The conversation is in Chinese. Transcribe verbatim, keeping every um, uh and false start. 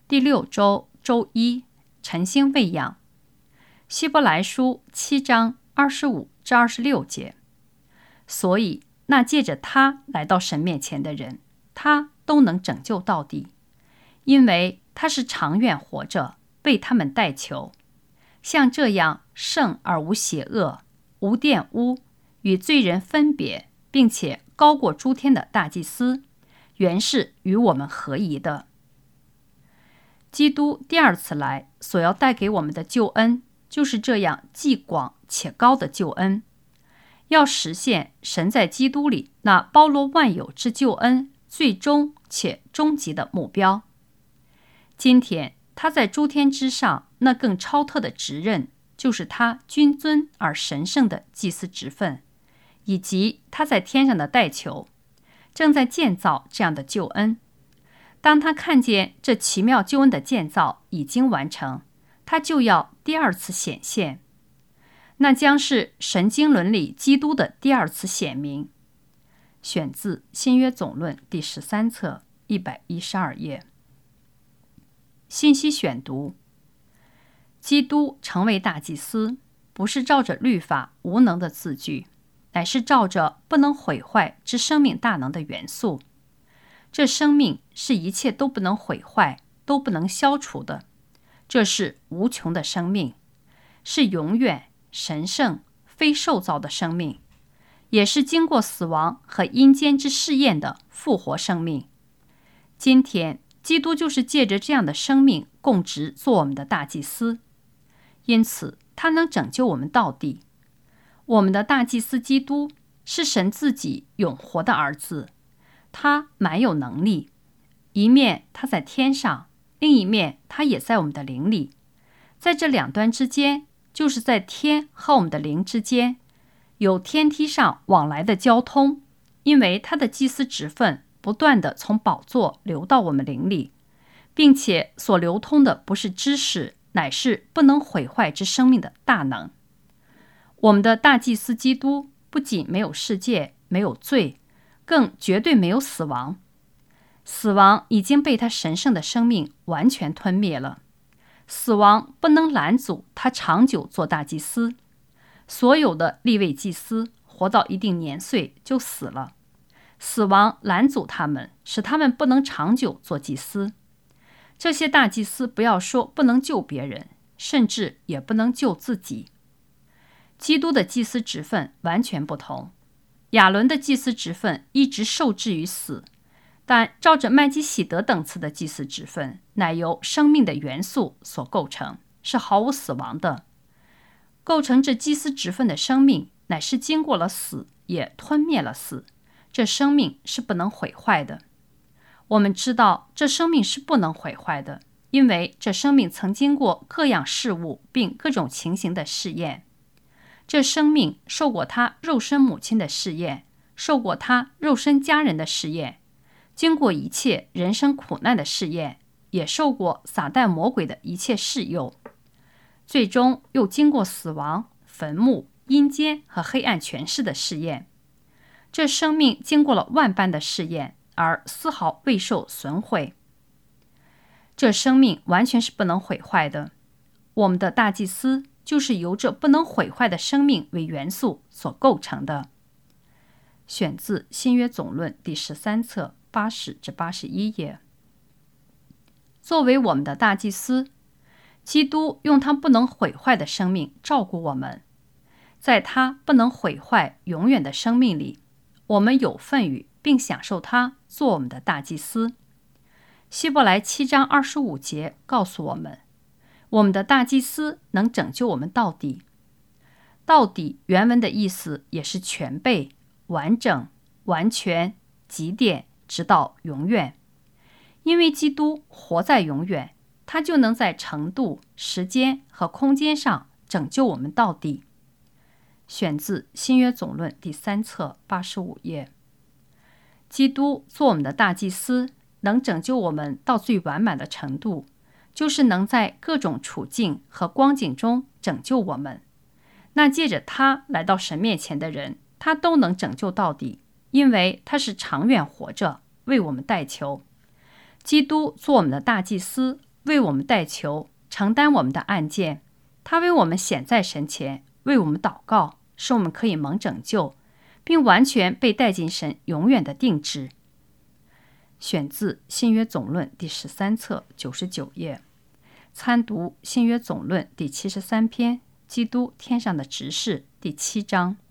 第六周周一，晨星喂养。希伯来书七章二十五至二十六节。所以那借着他来到神面前的人，他都能拯救到底，因为他是长远活着，为他们代求。像这样圣而无邪恶、无玷污、与罪人分别，并且高过诸天的大祭司，原是与我们合宜的。基督第二次来所要带给我们的救恩，就是这样既广且高的救恩，要实现神在基督里那包罗万有之救恩最终且终极的目标。今天他在诸天之上那更超特的职任，就是他君尊而神圣的祭司职分，以及他在天上的代求，正在建造这样的救恩。当他看见这奇妙救恩的建造已经完成，他就要第二次显现，那将是神经伦理基督的第二次显明。选自新约总论第十三册一百一十二页。信息选读：基督成为大祭司，不是照着律法无能的字句，乃是照着不能毁坏之生命大能的元素。这生命是一切都不能毁坏、都不能消除的，这是无穷的生命，是永远、神圣、非受造的生命，也是经过死亡和阴间之试验的复活生命。今天基督就是借着这样的生命供职做我们的大祭司，因此他能拯救我们到底。我们的大祭司基督是神自己永活的儿子，他满有能力，一面他在天上，另一面他也在我们的灵里。在这两端之间，就是在天和我们的灵之间，有天梯上往来的交通，因为他的祭司职分不断地从宝座流到我们灵里，并且所流通的不是知识，乃是不能毁坏之生命的大能。我们的大祭司基督不仅没有世界，没有罪，更绝对没有死亡。死亡已经被他神圣的生命完全吞灭了，死亡不能拦阻他长久做大祭司。所有的利未祭司活到一定年岁就死了，死亡拦阻他们，使他们不能长久做祭司。这些大祭司不要说不能救别人，甚至也不能救自己。基督的祭司职分完全不同。亚伦的祭司职分一直受制于死，但照着麦基洗德等次的祭司职分，乃由生命的元素所构成，是毫无死亡的。构成这祭司职分的生命，乃是经过了死，也吞灭了死。这生命是不能毁坏的。我们知道这生命是不能毁坏的，因为这生命曾经过各样事物并各种情形的试验。这生命受过他肉身母亲的试验，受过他肉身家人的试验，经过一切人生苦难的试验，也受过撒旦魔鬼的一切试诱，最终又经过死亡、坟墓、阴间和黑暗权势的试验。这生命经过了万般的试验，而丝毫未受损毁。这生命完全是不能毁坏的。我们的大祭司就是由这不能毁坏的生命为元素所构成的。选自新约总论第十三册八十至八十一页。作为我们的大祭司，基督用他不能毁坏的生命照顾我们。在他不能毁坏永远的生命里，我们有份于并享受他做我们的大祭司。希伯来七章二十五节告诉我们，我们的大祭司能拯救我们到底。到底原文的意思也是全备、完整、完全、极点，直到永远。因为基督活在永远，他就能在程度、时间和空间上拯救我们到底。选自新约总论第三册八十五页。基督做我们的大祭司，能拯救我们到最完满的程度，就是能在各种处境和光景中拯救我们。那借着他来到神面前的人，他都能拯救到底，因为他是长远活着，为我们代求。基督做我们的大祭司， 为我们代求，承担我们的案件。他为我们显在神前，为我们祷告，使我们可以蒙拯救，并完全被带进神永远的定制。选自《新约总论》第十三册九十九页，参读《新约总论》第七十三篇《基督天上的执事》第七章。